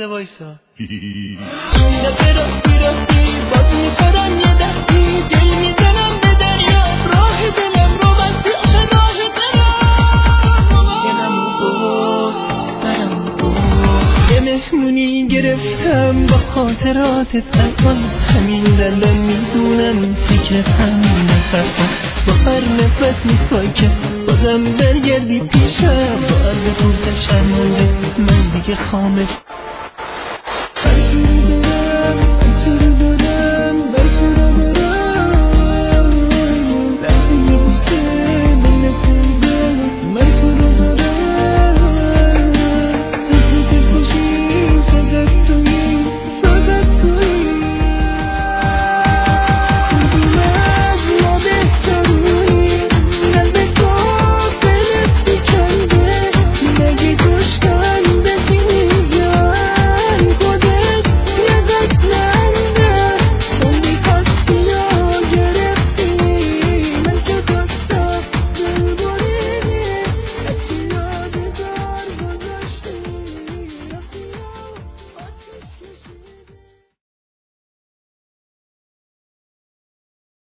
وایسا. دفعه راستی باد میخورم یه دستی، دل میزنم به دریا، راه دلم رو بستی آخه راه دلم. دلمو برد سرمو برد، یه مهمونی گرفتم با خاطراتت الان، همین دلم میدونم فکرتم نفسم، با هر نفس میخوای که بازم برگردی پیشم، با عرض پرسشم مونده من دیگه خامه